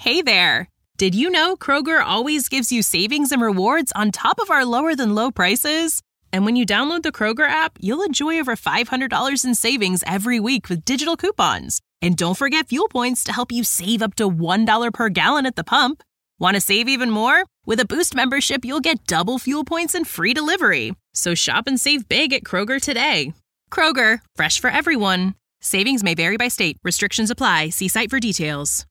Hey there! Did you know Kroger always gives you savings and rewards on top of our lower-than-low prices? And when you download the Kroger app, you'll enjoy over $500 in savings every week with digital coupons. And don't forget fuel points to help you save up to $1 per gallon at the pump. Want to save even more? With a Boost membership, you'll get double fuel points and free delivery. So shop and save big at Kroger today. Kroger, fresh for everyone. Savings may vary by state. Restrictions apply. See site for details.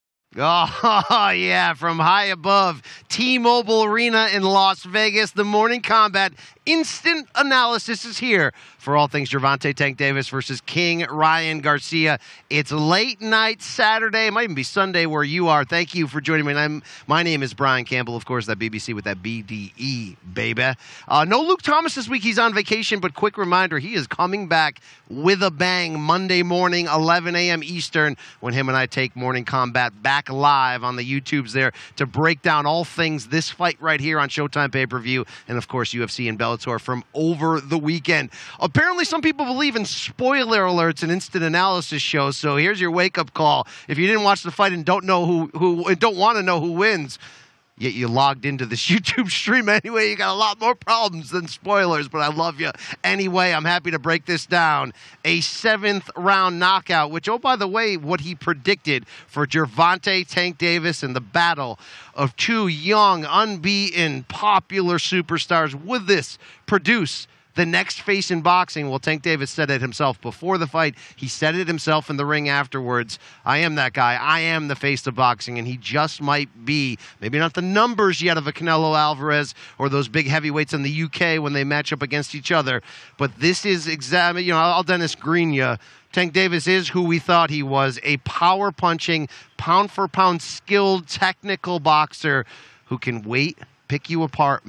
Oh, yeah, from high above T-Mobile Arena in Las Vegas, the Morning Kombat instant analysis is here for all things Gervonta Tank Davis versus King Ryan Garcia. It's late night Saturday. It might even be Sunday where you are. Thank you for joining me. My name is Brian Campbell, of course, that BBC with that BDE, baby. No Luke Thomas this week. He's on vacation, but quick reminder, he is coming back with a bang Monday morning, 11 a.m. Eastern, when him and I take Morning Kombat back live on the YouTubes there to break down all things this fight right here on Showtime pay-per-view and, of course, UFC and Bellator from over the weekend. Apparently, some people believe in spoiler alerts and instant analysis shows, so here's your wake-up call. If you didn't watch the fight and don't know who don't want to know who wins, yet you logged into this YouTube stream anyway, you got a lot more problems than spoilers, but I love you. Anyway, I'm happy to break this down. A 7th-round knockout, which, oh, by the way, what he predicted for Gervonta Tank Davis in the battle of two young, unbeaten, popular superstars. Would this produce the next face in boxing? Well, Tank Davis said it himself before the fight. He said it himself in the ring afterwards. I am that guy. I am the face of boxing, and he just might be, maybe not the numbers yet of a Canelo Alvarez or those big heavyweights in the UK when they match up against each other, but this is exactly, I'll Dennis Green you. Tank Davis is who we thought he was, a power-punching, pound-for-pound skilled, technical boxer who can pick you apart,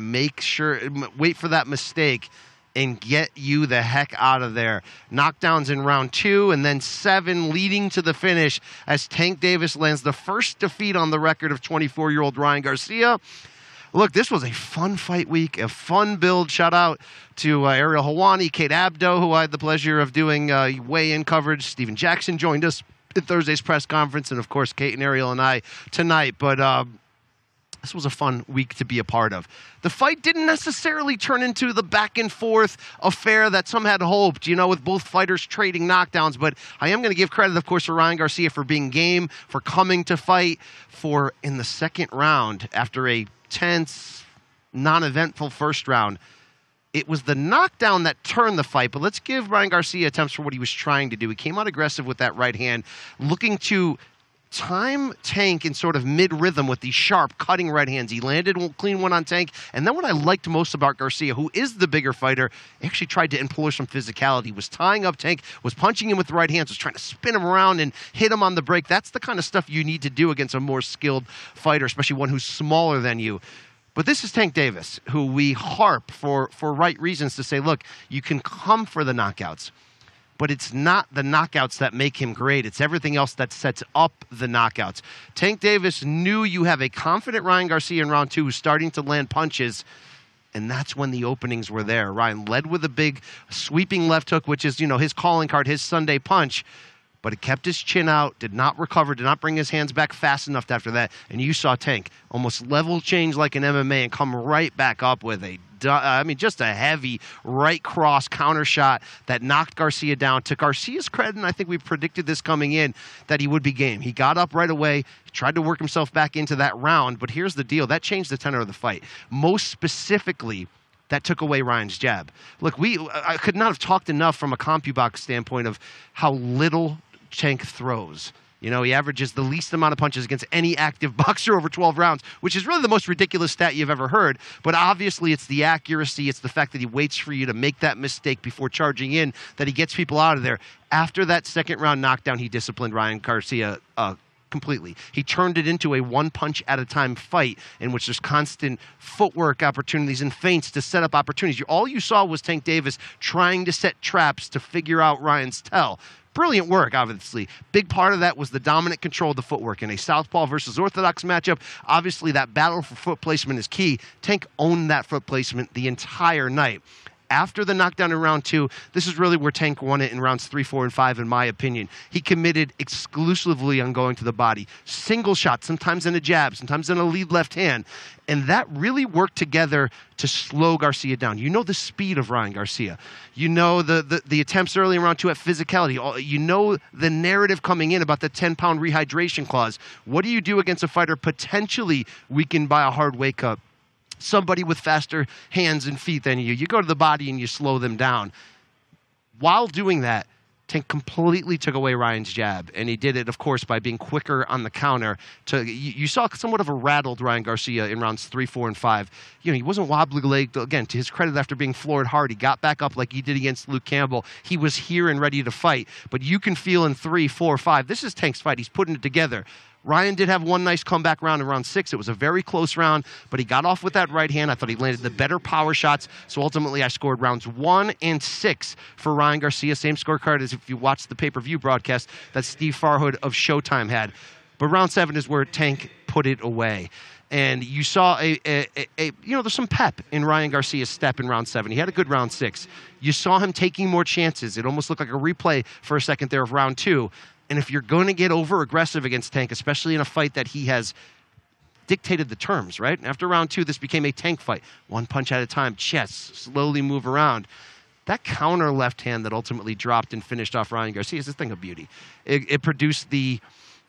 wait for that mistake, and get you the heck out of there. Knockdowns in round 2 and then 7 leading to the finish as Tank Davis lands the first defeat on the record of 24-year-old Ryan Garcia. Look, this was a fun fight week, a fun build. Shout out to Ariel Helwani, Kate Abdo, who I had the pleasure of doing weigh-in coverage. Steven Jackson joined us at Thursday's press conference, and, of course, Kate and Ariel and I tonight. But this was a fun week to be a part of. The fight didn't necessarily turn into the back-and-forth affair that some had hoped, with both fighters trading knockdowns. But I am going to give credit, of course, for Ryan Garcia for being game, for coming to fight, for in the second round, after a tense, non-eventful first round, it was the knockdown that turned the fight. But let's give Ryan Garcia attempts for what he was trying to do. He came out aggressive with that right hand, looking to time Tank in sort of mid-rhythm with these sharp, cutting right hands. He landed a clean one on Tank. And then what I liked most about Garcia, who is the bigger fighter, actually tried to employ some physicality. Was tying up Tank, was punching him with the right hands, was trying to spin him around and hit him on the break. That's the kind of stuff you need to do against a more skilled fighter, especially one who's smaller than you. But this is Tank Davis, who we harp for right reasons to say, look, you can come for the knockouts. But it's not the knockouts that make him great. It's everything else that sets up the knockouts. Tank Davis knew you have a confident Ryan Garcia in round 2 who's starting to land punches, and that's when the openings were there. Ryan led with a big sweeping left hook, which is, his calling card, his Sunday punch. But it kept his chin out, did not recover, did not bring his hands back fast enough after that. And you saw Tank almost level change like an MMA and come right back up with just a heavy right cross counter shot that knocked Garcia down. To Garcia's credit, and I think we predicted this coming in, that he would be game. He got up right away. He tried to work himself back into that round. But here's the deal. That changed the tenor of the fight. Most specifically, that took away Ryan's jab. Look, I could not have talked enough from a CompuBox standpoint of how little Tank throws. He averages the least amount of punches against any active boxer over 12 rounds, which is really the most ridiculous stat you've ever heard. But obviously it's the accuracy, it's the fact that he waits for you to make that mistake before charging in, that he gets people out of there. After that second round knockdown, he disciplined Ryan Garcia completely. He turned it into a one-punch-at-a-time fight in which there's constant footwork opportunities and feints to set up opportunities. All you saw was Tank Davis trying to set traps to figure out Ryan's tell. Brilliant work, obviously. Big part of that was the dominant control of the footwork. In a southpaw versus orthodox matchup, obviously that battle for foot placement is key. Tank owned that foot placement the entire night. After the knockdown in round 2, this is really where Tank won it in rounds 3, 4, and 5, in my opinion. He committed exclusively on going to the body. Single shot, sometimes in a jab, sometimes in a lead left hand. And that really worked together to slow Garcia down. You know the speed of Ryan Garcia. You know the attempts early in round 2 at physicality. You know the narrative coming in about the 10-pound rehydration clause. What do you do against a fighter potentially weakened by a hard wake-up? Somebody with faster hands and feet than you. You go to the body and you slow them down. While doing that, Tank completely took away Ryan's jab, and he did it, of course, by being quicker on the counter. You saw somewhat of a rattled Ryan Garcia in rounds 3, 4, and 5. You know, he wasn't wobbly-legged. Again, to his credit, after being floored hard, he got back up like he did against Luke Campbell. He was here and ready to fight. But you can feel in 3, 4, 5, this is Tank's fight. He's putting it together. Ryan did have one nice comeback round in round 6. It was a very close round, but he got off with that right hand. I thought he landed the better power shots. So ultimately, I scored rounds 1 and 6 for Ryan Garcia. Same scorecard as if you watched the pay-per-view broadcast that Steve Farhood of Showtime had. But round 7 is where Tank put it away. And you saw there's some pep in Ryan Garcia's step in round 7. He had a good round 6. You saw him taking more chances. It almost looked like a replay for a second there of round 2. And if you're going to get over-aggressive against Tank, especially in a fight that he has dictated the terms, right? After round 2, this became a Tank fight. One punch at a time, chest, slowly move around. That counter left hand that ultimately dropped and finished off Ryan Garcia is a thing of beauty. It produced the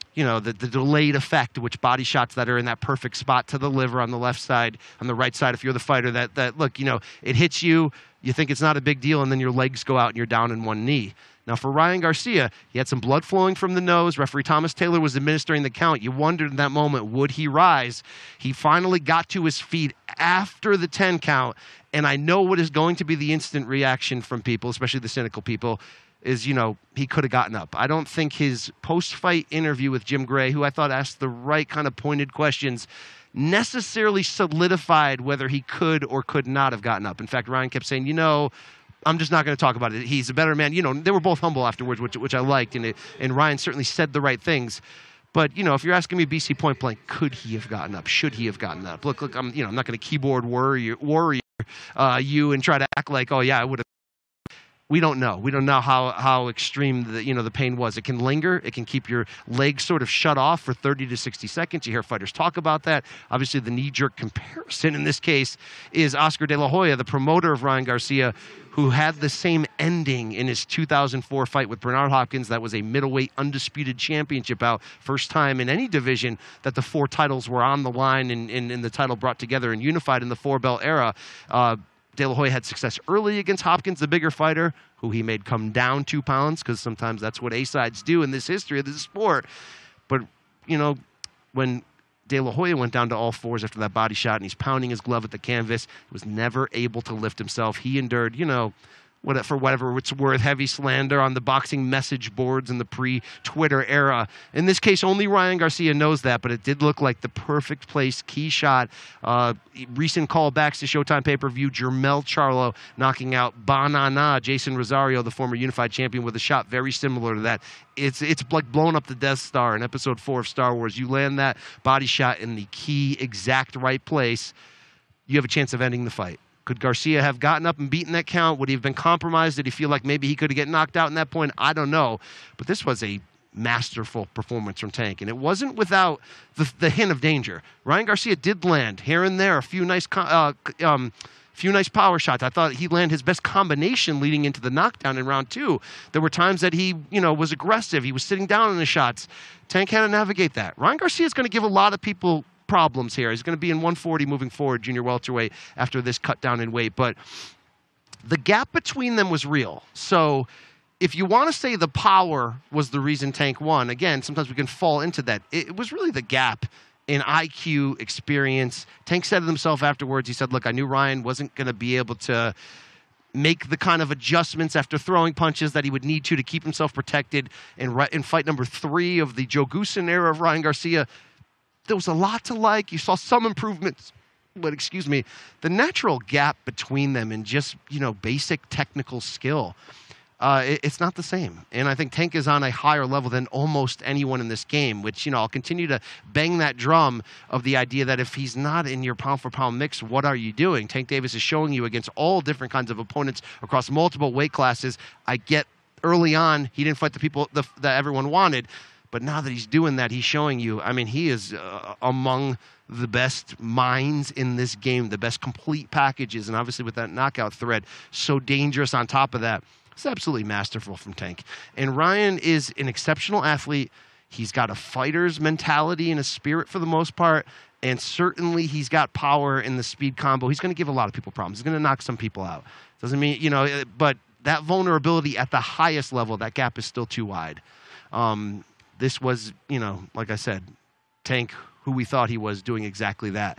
delayed effect, which body shots that are in that perfect spot to the liver on the left side, on the right side if you're the fighter, that look, it hits you, you think it's not a big deal, and then your legs go out and you're down in one knee. Now, for Ryan Garcia, he had some blood flowing from the nose. Referee Thomas Taylor was administering the count. You wondered in that moment, would he rise? He finally got to his feet after the 10 count, and I know what is going to be the instant reaction from people, especially the cynical people, is, he could have gotten up. I don't think his post-fight interview with Jim Gray, who I thought asked the right kind of pointed questions, necessarily solidified whether he could or could not have gotten up. In fact, Ryan kept saying, I'm just not going to talk about it. He's a better man. They were both humble afterwards, which I liked, and Ryan certainly said the right things. But, if you're asking me BC point blank, could he have gotten up? Should he have gotten up? Look, I'm not going to keyboard worry you and try to act like, oh, yeah, I would have. We don't know. We don't know how extreme the pain was. It can linger. It can keep your legs sort of shut off for 30 to 60 seconds. You hear fighters talk about that. Obviously, the knee-jerk comparison in this case is Oscar De La Hoya, the promoter of Ryan Garcia, who had the same ending in his 2004 fight with Bernard Hopkins. That was a middleweight undisputed championship bout. First time in any division that the 4 titles were on the line and the title brought together and unified in the 4-belt era. De La Hoya had success early against Hopkins, the bigger fighter, who he made come down 2 pounds, because sometimes that's what A-sides do in this history of this sport. But, when De La Hoya went down to all 4s after that body shot and he's pounding his glove at the canvas, he was never able to lift himself. He endured, for whatever it's worth, heavy slander on the boxing message boards in the pre-Twitter era. In this case, only Ryan Garcia knows that, but it did look like the perfect place, key shot. Recent callbacks to Showtime pay-per-view, Jermell Charlo knocking out Banana, Jason Rosario, the former unified champion, with a shot very similar to that. It's like blowing up the Death Star in Episode 4 of Star Wars. You land that body shot in the key, exact right place, you have a chance of ending the fight. Could Garcia have gotten up and beaten that count? Would he have been compromised? Did he feel like maybe he could have get knocked out in that point? I don't know. But this was a masterful performance from Tank, and it wasn't without the hint of danger. Ryan Garcia did land here and there a few nice power shots. I thought he landed his best combination leading into the knockdown in round 2. There were times that he, was aggressive. He was sitting down in the shots. Tank had to navigate that. Ryan Garcia is going to give a lot of people problems here. He's going to be in 140 moving forward, junior welterweight, after this cut down in weight. But the gap between them was real. So if you want to say the power was the reason Tank won, again, sometimes we can fall into that. It was really the gap in IQ, experience. Tank said to himself afterwards, he said, look, I knew Ryan wasn't going to be able to make the kind of adjustments after throwing punches that he would need to keep himself protected. In fight number 3 of the Joe Goossen era of Ryan Garcia, there was a lot to like. You saw some improvements, but the natural gap between them in just, basic technical skill, it's not the same. And I think Tank is on a higher level than almost anyone in this game, which, I'll continue to bang that drum of the idea that if he's not in your pound-for-pound mix, what are you doing? Tank Davis is showing you against all different kinds of opponents across multiple weight classes. I get early on, he didn't fight the people that everyone wanted. But now that he's doing that, he's showing you, he is among the best minds in this game, the best complete packages. And obviously with that knockout thread, so dangerous on top of that. It's absolutely masterful from Tank. And Ryan is an exceptional athlete. He's got a fighter's mentality and a spirit for the most part. And certainly he's got power in the speed combo. He's going to give a lot of people problems. He's going to knock some people out. Doesn't mean, but that vulnerability at the highest level, that gap is still too wide. This was, like I said, Tank, who we thought he was, doing exactly that.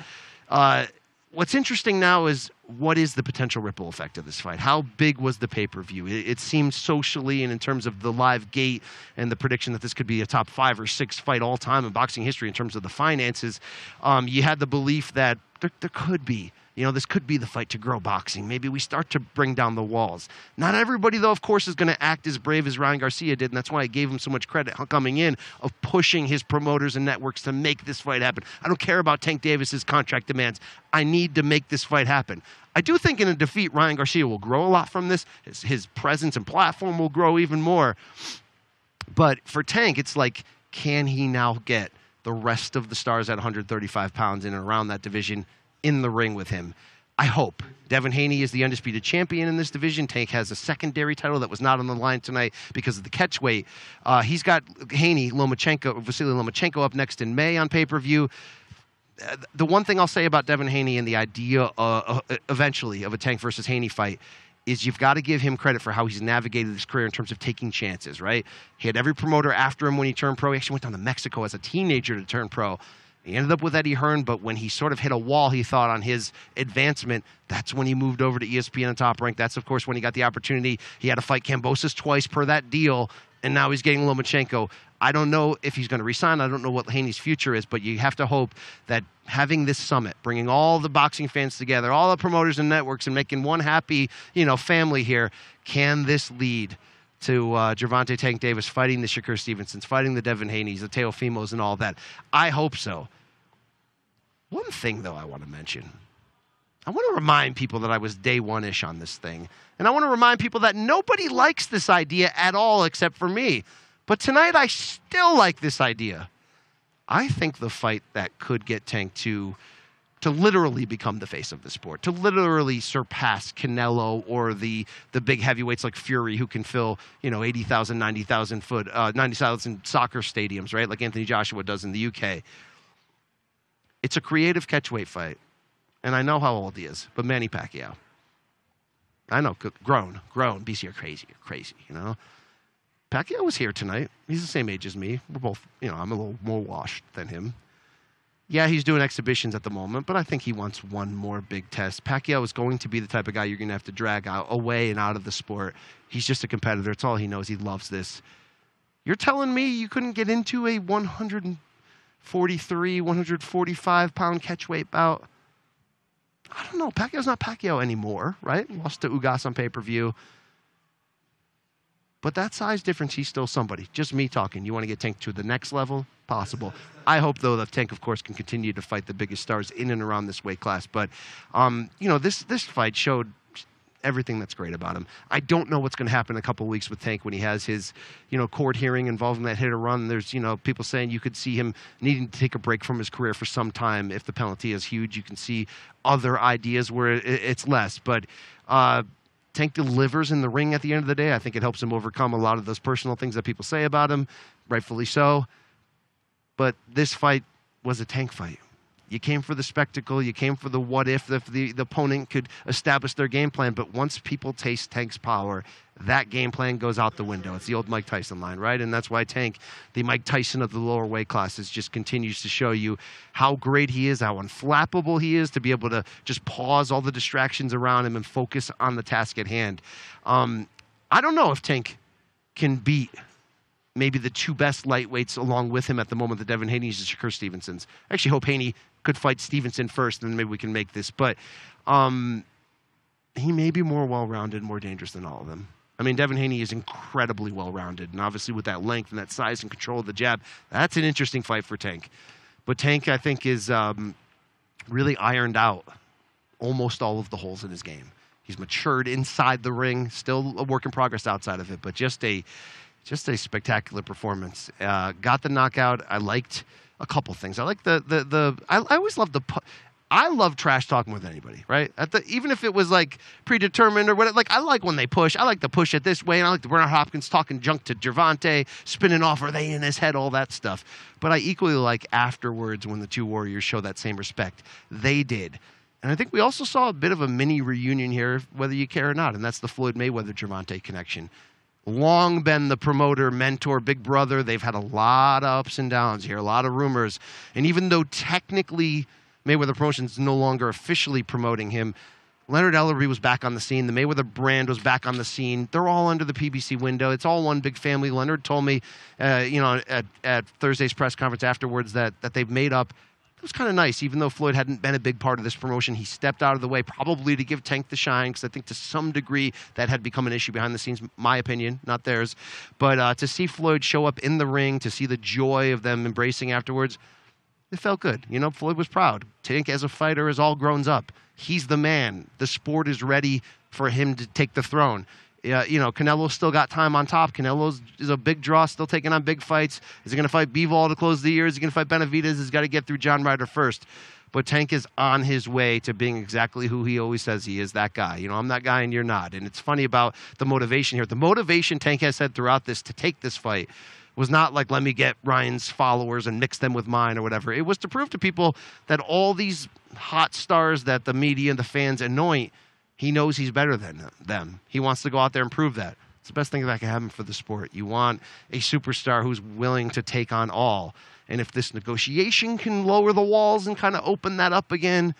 What's interesting now is what is the potential ripple effect of this fight? How big was the pay-per-view? It seemed socially and in terms of the live gate and the prediction that this could be a top 5 or 6 fight all time in boxing history in terms of the finances. You had the belief that there could be. This could be the fight to grow boxing. Maybe we start to bring down the walls. Not everybody, though, of course, is going to act as brave as Ryan Garcia did, and that's why I gave him so much credit coming in of pushing his promoters and networks to make this fight happen. I don't care about Tank Davis's contract demands. I need to make this fight happen. I do think in a defeat, Ryan Garcia will grow a lot from this. His presence and platform will grow even more. But for Tank, it's like, can he now get the rest of the stars at 135 pounds in and around that division in the ring with him? I hope. Devin Haney is the undisputed champion in this division. Tank has a secondary title that was not on the line tonight because of the catch weight. He's got Vasily Lomachenko up next in May on pay-per-view. The one thing I'll say about Devin Haney and the idea eventually of a Tank versus Haney fight is you've got to give him credit for how he's navigated his career in terms of taking chances, right? He had every promoter after him when he turned pro. He actually went down to Mexico as a teenager to turn pro. He ended up with Eddie Hearn, but when he sort of hit a wall, he thought, on his advancement, that's when he moved over to ESPN and Top Rank. That's, of course, when he got the opportunity. He had to fight Kambosos twice per that deal, and now he's getting Lomachenko. I don't know if he's going to resign. I don't know what Haney's future is, but you have to hope that having this summit, bringing all the boxing fans together, all the promoters and networks, and making one happy, family here, can this lead to Gervonta Tank Davis fighting the Shakur Stevensons, fighting the Devin Haneys, the Teofimos, and all that? I hope so. One thing, though, I want to mention. I want to remind people that I was day one-ish on this thing. And I want to remind people that nobody likes this idea at all except for me. But tonight, I still like this idea. I think the fight that could get Tank to literally become the face of the sport, to literally surpass Canelo or the big heavyweights like Fury, who can fill 80,000, 90,000 soccer stadiums, right, like Anthony Joshua does in the UK. It's a creative catchweight fight, and I know how old he is, but Manny Pacquiao. I know, grown. BC, you're crazy, Pacquiao was here tonight. He's the same age as me. We're both, I'm a little more washed than him. Yeah, he's doing exhibitions at the moment, but I think he wants one more big test. Pacquiao is going to be the type of guy you're going to have to drag away and out of the sport. He's just a competitor. It's all he knows. He loves this. You're telling me you couldn't get into a 143, 145-pound catchweight bout? I don't know. Pacquiao's not Pacquiao anymore, right? Lost to Ugas on pay-per-view. But that size difference, he's still somebody. Just me talking. You want to get Tank to the next level? Possible. I hope, though, that Tank, of course, can continue to fight the biggest stars in and around this weight class. But, this fight showed everything that's great about him. I don't know what's going to happen in a couple of weeks with Tank when he has his, court hearing involving that hit or run. There's, people saying you could see him needing to take a break from his career for some time. If the penalty is huge, you can see other ideas where it's less. But Tank delivers in the ring at the end of the day. I think it helps him overcome a lot of those personal things that people say about him, rightfully so. But this fight was a Tank fight. You came for the spectacle. You came for the what if the opponent could establish their game plan. But once people taste Tank's power, that game plan goes out the window. It's the old Mike Tyson line, right? And that's why Tank, the Mike Tyson of the lower weight classes, just continues to show you how great he is, how unflappable he is, to be able to just pause all the distractions around him and focus on the task at hand. I don't know if Tank can beat maybe the two best lightweights along with him at the moment, the Devin Haney's and Shakur Stevensons. I actually hope Haney could fight Stevenson first, and then maybe we can make this. But he may be more well-rounded, more dangerous than all of them. I mean, Devin Haney is incredibly well-rounded, and obviously with that length and that size and control of the jab, that's an interesting fight for Tank. But Tank, I think, is really ironed out almost all of the holes in his game. He's matured inside the ring, still a work in progress outside of it, but just a spectacular performance. Got the knockout. I liked a couple things. I like I always love I love trash talk more than anybody, right? Even if it was like predetermined or whatever, like I like when they push. I like to push it this way, and I like Bernard Hopkins talking junk to Gervonta, spinning off, are they in his head, all that stuff. But I equally like afterwards when the two warriors show that same respect. They did. And I think we also saw a bit of a mini reunion here, whether you care or not, and that's the Floyd Mayweather-Gervonta connection. Long been the promoter, mentor, big brother. They've had a lot of ups and downs here, a lot of rumors. And even though technically Mayweather Promotions is no longer officially promoting him, Leonard Ellerbe was back on the scene. The Mayweather brand was back on the scene. They're all under the PBC window. It's all one big family. Leonard told me, at Thursday's press conference afterwards that they've made up. It was kind of nice, even though Floyd hadn't been a big part of this promotion. He stepped out of the way, probably to give Tank the shine, because I think to some degree that had become an issue behind the scenes, my opinion, not theirs. But to see Floyd show up in the ring, to see the joy of them embracing afterwards, it felt good. You know, Floyd was proud. Tank, as a fighter, is all grown up. He's the man. The sport is ready for him to take the throne. Canelo's still got time on top. Canelo is a big draw, still taking on big fights. Is he going to fight Bivol to close the year? Is he going to fight Benavidez? He's got to get through John Ryder first. But Tank is on his way to being exactly who he always says he is, that guy. You know, I'm that guy and you're not. And it's funny about the motivation here. The motivation Tank has said throughout this to take this fight was not like, let me get Ryan's followers and mix them with mine or whatever. It was to prove to people that all these hot stars that the media and the fans anoint, he knows he's better than them. He wants to go out there and prove that. It's the best thing that can happen for the sport. You want a superstar who's willing to take on all. And if this negotiation can lower the walls and kind of open that up again,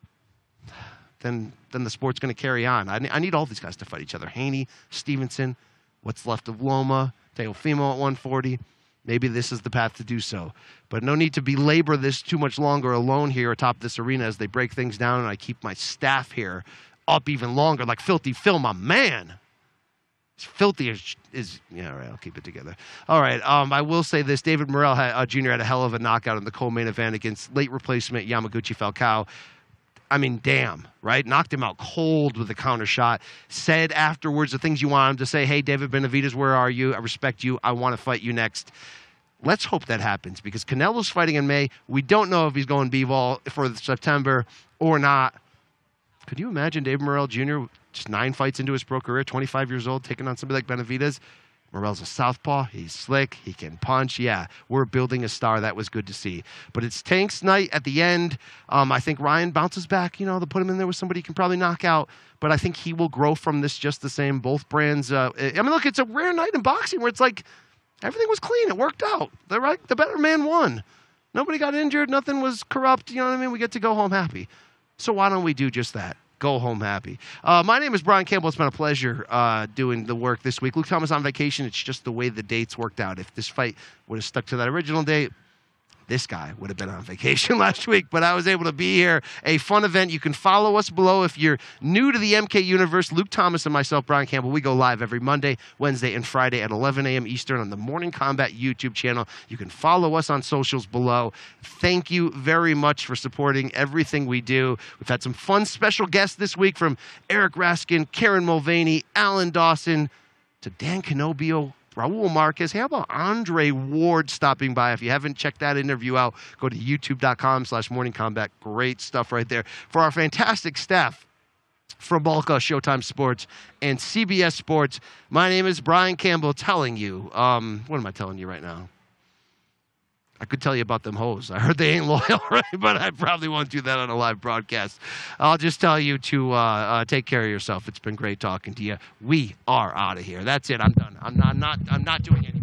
then the sport's going to carry on. I need all these guys to fight each other. Haney, Stevenson, what's left of Loma, Teofimo at 140. Maybe this is the path to do so. But no need to belabor this too much longer alone here atop this arena as they break things down, and I keep my staff here up even longer, like Filthy Phil, my man. Filthy is yeah, all right, I'll keep it together. All right, I will say this. David Morrell Jr. had a hell of a knockout in the co-main event against late replacement Yamaguchi Falcao. I mean, damn, right? Knocked him out cold with a counter shot. Said afterwards the things you want him to say. Hey, David Benavidez, where are you? I respect you. I want to fight you next. Let's hope that happens because Canelo's fighting in May. We don't know if he's going Bivol for September or not. Could you imagine David Morrell Jr., just 9 fights into his pro career, 25 years old, taking on somebody like Benavidez? Morrell's a southpaw. He's slick. He can punch. Yeah, we're building a star. That was good to see. But it's Tank's night at the end. I think Ryan bounces back. You know, they'll put him in there with somebody he can probably knock out. But I think he will grow from this just the same. Both brands. Look, it's a rare night in boxing where it's like everything was clean. It worked out. The better man won. Nobody got injured. Nothing was corrupt. You know what I mean? We get to go home happy. So why don't we do just that? Go home happy. My name is Brian Campbell. It's been a pleasure doing the work this week. Luke Thomas on vacation. It's just the way the dates worked out. If this fight would have stuck to that original date, this guy would have been on vacation last week, but I was able to be here. A fun event. You can follow us below if you're new to the MK universe. Luke Thomas and myself, Brian Campbell, we go live every Monday, Wednesday, and Friday at 11 a.m. Eastern on the Morning Combat YouTube channel. You can follow us on socials below. Thank you very much for supporting everything we do. We've had some fun special guests this week from Eric Raskin, Karen Mulvaney, Alan Dawson, to Dan Canobio, Raul Marquez. Hey, how about Andre Ward stopping by? If you haven't checked that interview out, go to youtube.com/morningcombat. Great stuff right there. For our fantastic staff from Balka, Showtime Sports, and CBS Sports, my name is Brian Campbell telling you, what am I telling you right now? I could tell you about them hoes. I heard they ain't loyal, right? But I probably won't do that on a live broadcast. I'll just tell you to take care of yourself. It's been great talking to you. We are out of here. That's it. I'm done. I'm not doing anything.